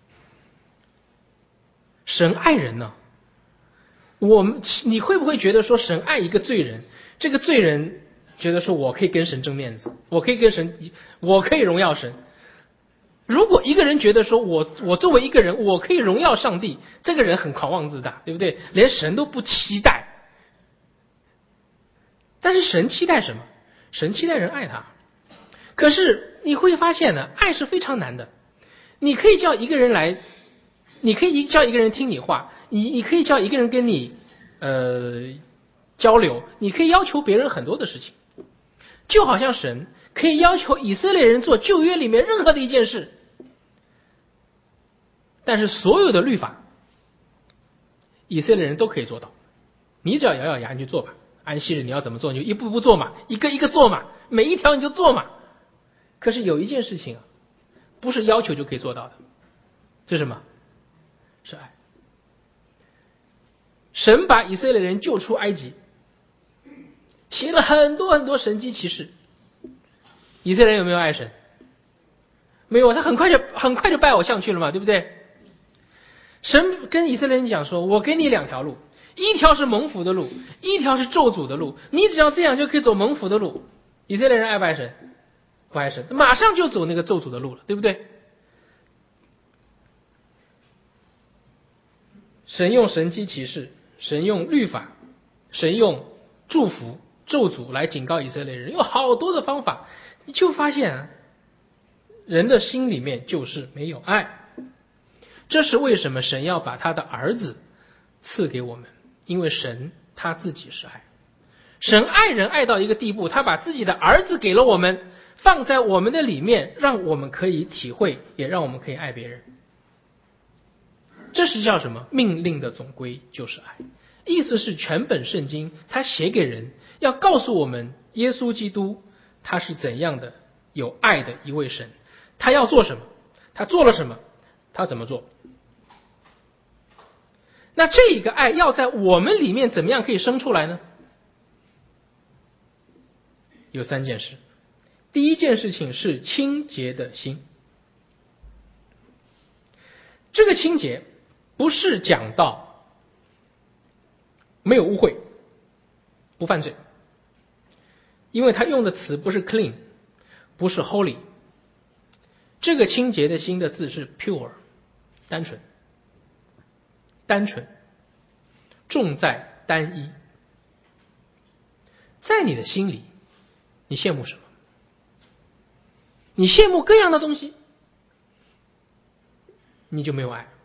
Speaker 1: 神爱人呢？我们你会不会觉得说神爱一个罪人，这个罪人觉得说我可以跟神争面子，我可以跟神，我可以荣耀神。如果一个人觉得说我我作为一个人我可以荣耀上帝，这个人很狂妄自大，对不对？连神都不期待。但是神期待什么？神期待人爱他。 可是你会发现呢，爱是非常难的。你可以叫一个人来，你可以叫一个人听你话，你你可以叫一个人跟你呃交流，你可以要求别人很多的事情，就好像神可以要求以色列人做旧约里面任何的一件事，但是所有的律法以色列人都可以做到，你只要咬咬牙你去做吧，安息日你要怎么做你就一步步做嘛，一个一个做嘛，每一条你就做嘛。可是有一件事情啊，不是要求就可以做到的，是什么？是爱。神把以色列人救出埃及，写了很多很多神迹奇事，以色列人有没有爱神？没有，他很快就很快就拜偶像去了嘛，对不对？神跟以色列人讲说，我给你两条路，一条是蒙福的路，一条是咒诅的路，你只要这样就可以走蒙福的路。以色列人爱不爱神？不爱神，马上就走那个咒诅的路了，对不对？神用神迹奇事，神用律法，神用祝福咒诅来警告以色列人，有好多的方法，你就发现啊，人的心里面就是没有爱。这是为什么神要把他的儿子赐给我们，因为神他自己是爱，神爱人爱到一个地步，他把自己的儿子给了我们，放在我们的里面，让我们可以体会，也让我们可以爱别人。这是叫什么？命令的总归就是爱。意思是全本圣经他写给人，要告诉我们耶稣基督他是怎样的有爱的一位神，他要做什么，他做了什么，他怎么做。那这一个爱要在我们里面怎么样可以生出来呢？有三件事。第一件事情是清洁的心。这个清洁不是讲到没有污秽，不犯罪，因为他用的词不是 clean， 不是 holy。 这个清洁的心的字是 pure， 单纯，单纯，重在单一。在你的心里，你羡慕什么？你羡慕各样的东西，你就没有爱。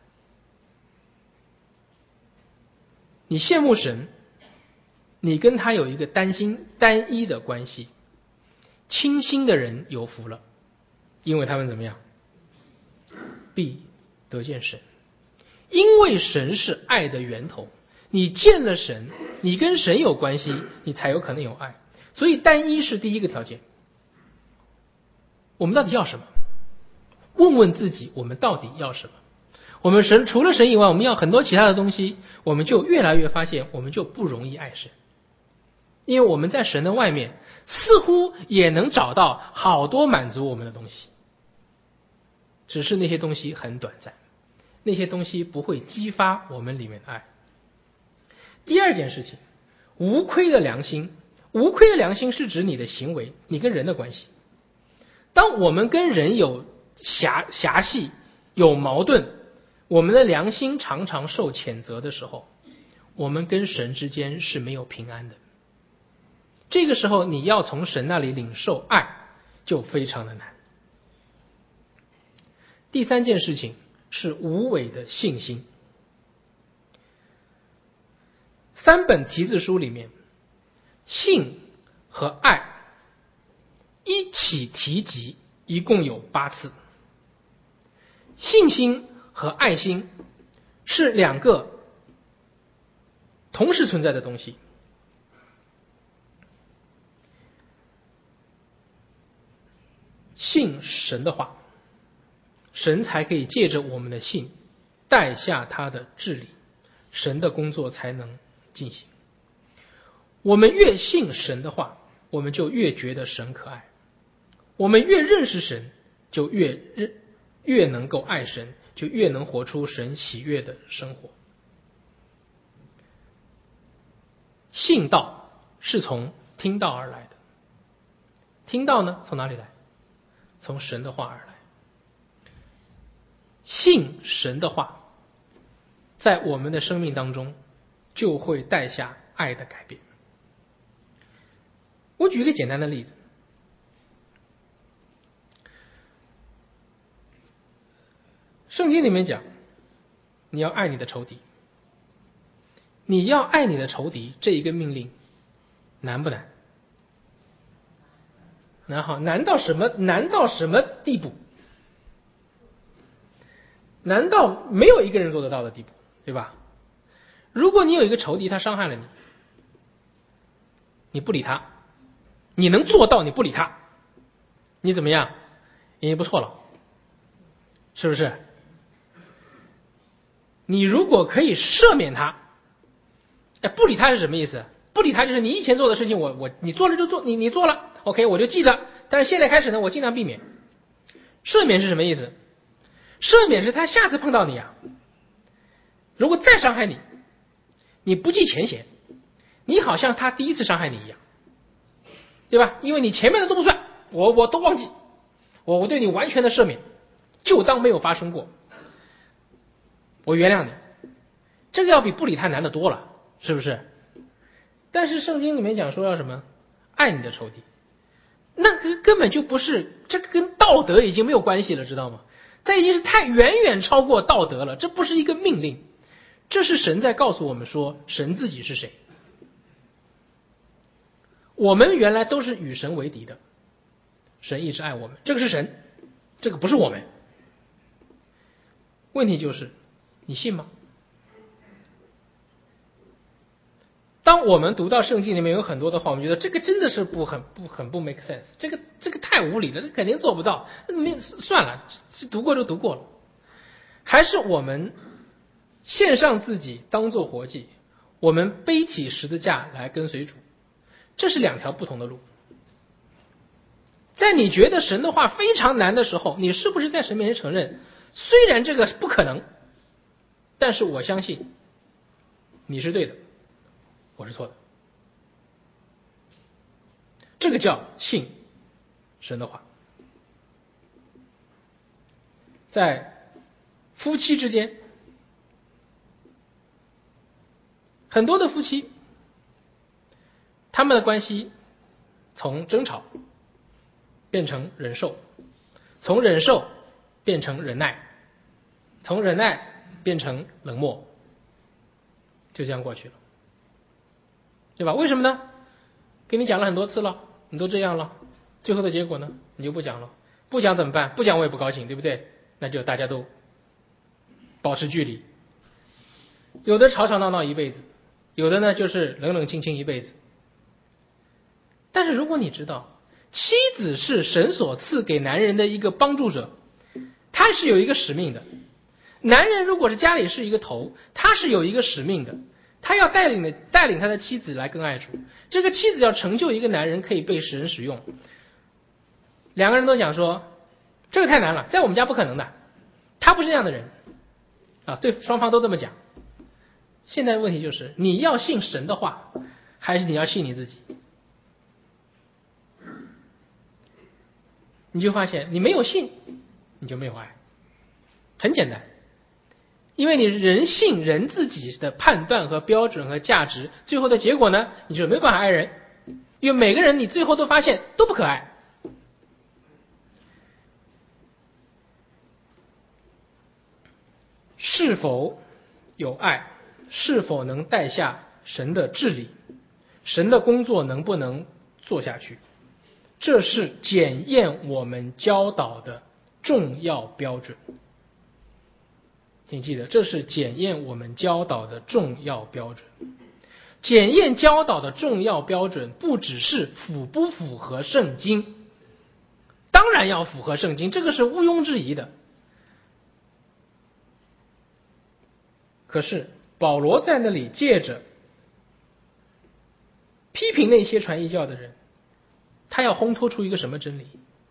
Speaker 1: 你羡慕神，你跟他有一个单心单一的关系。清心的人有福了，因为他们怎么样？必得见神。因为神是爱的源头，你见了神，你跟神有关系，你才有可能有爱。所以单一是第一个条件。我们到底要什么？问问自己，我们到底要什么？我们神除了神以外，我们要很多其他的东西，我们就越来越发现，我们就不容易爱神。因为我们在神的外面，似乎也能找到好多满足我们的东西，只是那些东西很短暂，那些东西不会激发我们里面的爱。第二件事情，无亏的良心。无亏的良心是指你的行为，你跟人的关系。当我们跟人有狭狭隙，有矛盾，我们的良心常常受谴责的时候，我们跟神之间是没有平安的。这个时候你要从神那里领受爱就非常的难。第三件事情是无伪的信心。三本题字书里面，信和爱一起提及一共有八次。信心和爱心是两个同时存在的东西。信神的话，神才可以借着我们的信带下他的治理，神的工作才能进行。我们越信神的话，我们就越觉得神可爱。我们越认识神，就越越能够爱神，就越能活出神喜悦的生活。信道是从听道而来的，听道呢，从哪里来？从神的话而来。信神的话，在我们的生命当中就会带下爱的改变。我举一个简单的例子， 圣经里面讲，你要爱你的仇敌，你要爱你的仇敌这一个命令难不难？难好，难到什么？难到什么地步？难道没有一个人做得到的地步，对吧？如果你有一个仇敌，他伤害了你，你不理他，你能做到你不理他，你怎么样？已经不错了，是不是？你如果可以赦免他，哎，不理他是什么意思？不理他就是你以前做的事情，我我你做了就做，你你做了 ，OK， 我就记着。但是现在开始呢，我尽量避免。赦免是什么意思？赦免是他下次碰到你啊，如果再伤害你，你不计前嫌，你好像他第一次伤害你一样，对吧？因为你前面的都不算，我我都忘记，我我对你完全的赦免，就当没有发生过，我原谅你。这个要比不理他难得多了，是不是？但是圣经里面讲说要什么？爱你的仇敌，那个根本就不是，这个跟道德已经没有关系了，知道吗？这已经是太远远超过道德了，这不是一个命令，这是神在告诉我们说神自己是谁。我们原来都是与神为敌的，神一直爱我们，这个是神，这个不是我们。问题就是你信吗？当我们读到圣经里面有很多的话，我们觉得这个真的是不很不很不 make sense， 这个这个太无理了，这肯定做不到，没算了，读过就读过了。还是我们献上自己当做活祭，我们背起十字架来跟随主，这是两条不同的路。在你觉得神的话非常难的时候，你是不是在神面前承认，虽然这个不可能，但是我相信你是对的，我是错的。这个叫信神的话。在夫妻之间，很多的夫妻他们的关系从争吵变成忍受，从忍受变成忍耐，从忍耐变成冷漠，就这样过去了，对吧？为什么呢？跟你讲了很多次了，你都这样了，最后的结果呢，你就不讲了。不讲怎么办？不讲我也不高兴，对不对？那就大家都保持距离。有的吵吵闹闹一辈子，有的呢就是冷冷清清一辈子。但是如果你知道妻子是神所赐给男人的一个帮助者，他是有一个使命的。男人如果是家里是一个头，他是有一个使命的，他要带领的带领他的妻子来更爱主。这个妻子要成就一个男人可以被神使用。两个人都讲说这个太难了，在我们家不可能的，他不是这样的人啊，对双方都这么讲。现在问题就是你要信神的话，还是你要信你自己？你就发现你没有信，你就没有爱，很简单。因为你人信人自己的判断和标准和价值，最后的结果呢，你就没办法爱人。因为每个人你最后都发现都不可爱。是否有爱，是否能带下神的治理，神的工作能不能做下去，这是检验我们教导的重要标准。请记得，这是检验我们教导的重要标准。检验教导的重要标准不只是符不符合圣经，当然要符合圣经，这个是毋庸置疑的。可是保罗在那里借着批评那些传异教的人，他要烘托出一个什么真理？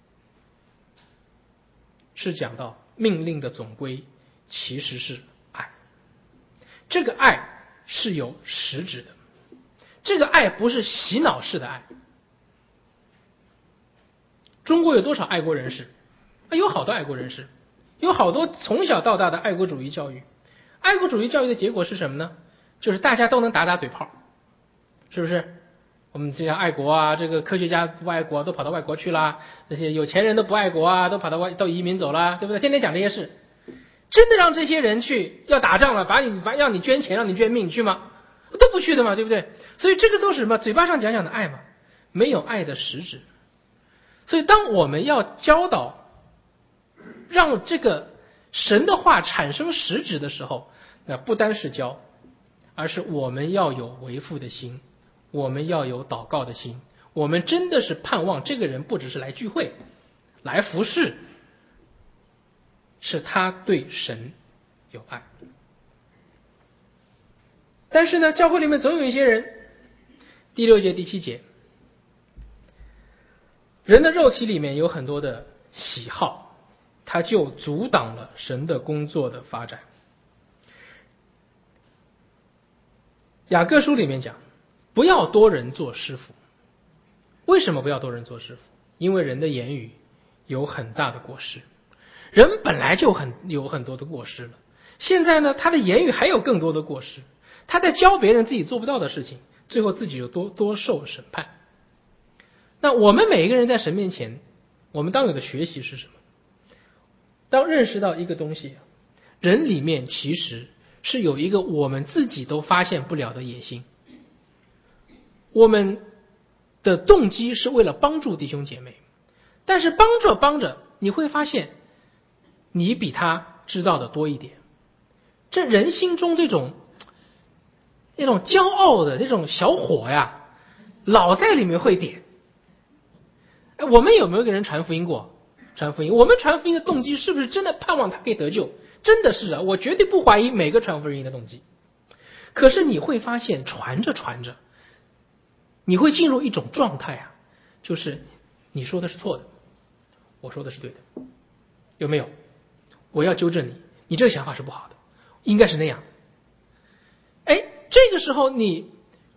Speaker 1: 是讲到命令的总归其实是爱。这个爱是有实质的，这个爱不是洗脑式的爱。中国有多少爱国人士？有好多爱国人士，有好多从小到大的爱国主义教育。爱国主义教育的结果是什么呢？就是大家都能打打嘴炮，是不是？我们这样爱国啊，这个科学家不爱国都跑到外国去啦，那些有钱人都不爱国啊，都跑到外都移民走啦，对不对？天天讲这些事。 真的让这些人去要打仗了，把你把让你捐钱，让你捐命去吗？都不去的嘛，对不对？所以这个都是什么？嘴巴上讲讲的爱嘛，没有爱的实质。所以当我们要教导，让这个神的话产生实质的时候，那不单是教，而是我们要有为父的心，我们要有祷告的心，我们真的是盼望这个人不只是来聚会，来服侍，是他对神有爱。但是呢，教会里面总有一些人，第六节第七节，人的肉体里面有很多的喜好，他就阻挡了神的工作的发展。雅各书里面讲，不要多人做师傅。为什么不要多人做师傅？因为人的言语有很大的过失，人本来就很有很多的过失了，现在呢，他的言语还有更多的过失，他在教别人自己做不到的事情，最后自己就多多受审判。那我们每一个人在神面前，我们当有的学习是什么？当认识到一个东西，人里面其实是有一个我们自己都发现不了的野心，我们的动机是为了帮助弟兄姐妹，但是帮着帮着，你会发现你比他知道的多一点。这人心中这种那种骄傲的这种小火呀，老在里面会点。哎，我们有没有给人传福音过？传福音，我们传福音的动机是不是真的盼望他可以得救？真的是啊，我绝对不怀疑每个传福音的动机。可是你会发现，传着传着，你会进入一种状态啊，就是你说的是错的，我说的是对的，有没有？我要纠正你，你这个想法是不好的，应该是那样。哎，这个时候你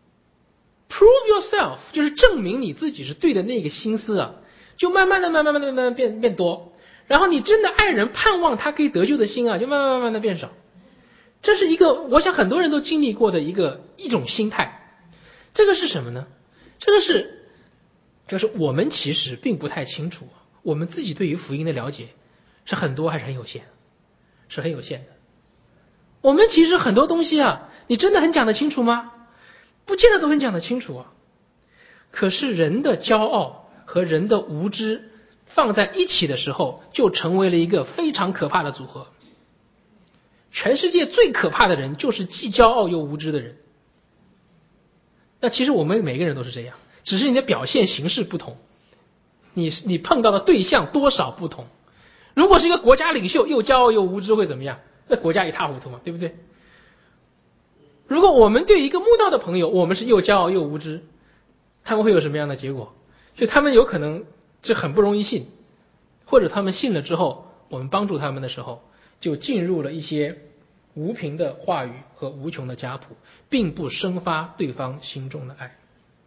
Speaker 1: prove yourself， 就是证明你自己是对的那个心思啊，就慢慢的、慢慢的、慢慢的变变多，然后你真的爱人、盼望他可以得救的心啊，就慢慢慢慢的变少。这是一个我想很多人都经历过的一个一种心态。这个是什么呢？这个是，就是我们其实并不太清楚，我们自己对于福音的了解是很多还是很有限，是很有限的。我们其实很多东西啊，你真的很讲得清楚吗？不见得都很讲得清楚啊。可是人的骄傲和人的无知放在一起的时候，就成为了一个非常可怕的组合。全世界最可怕的人就是既骄傲又无知的人。那其实我们每个人都是这样，只是你的表现形式不同，你你碰到的对象多少不同。如果是一个国家领袖又骄傲又无知会怎么样？那国家一塌糊涂嘛，对不对？如果我们对一个慕道的朋友，我们是又骄傲又无知，他们会有什么样的结果？就他们有可能这很不容易信，或者他们信了之后，我们帮助他们的时候，就进入了一些无凭的话语和无穷的家谱，并不生发对方心中的爱。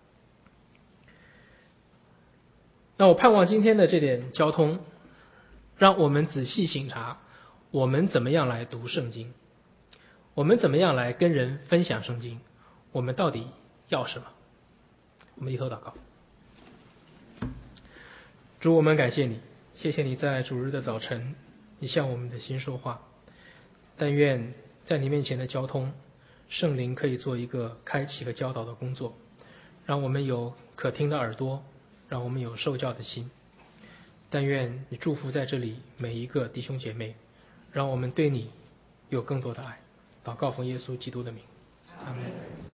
Speaker 1: 那我盼望今天的这点交通，让我们仔细省察，我们怎么样来读圣经，我们怎么样来跟人分享圣经，我们到底要什么？我们一头祷告。主，我们感谢你，谢谢你在主日的早晨，你向我们的心说话。但愿在你面前的交通，圣灵可以做一个开启和教导的工作，让我们有可听的耳朵，让我们有受教的心。但愿你祝福在这里每一个弟兄姐妹，让我们对你有更多的爱。祷告奉耶稣基督的名，阿们。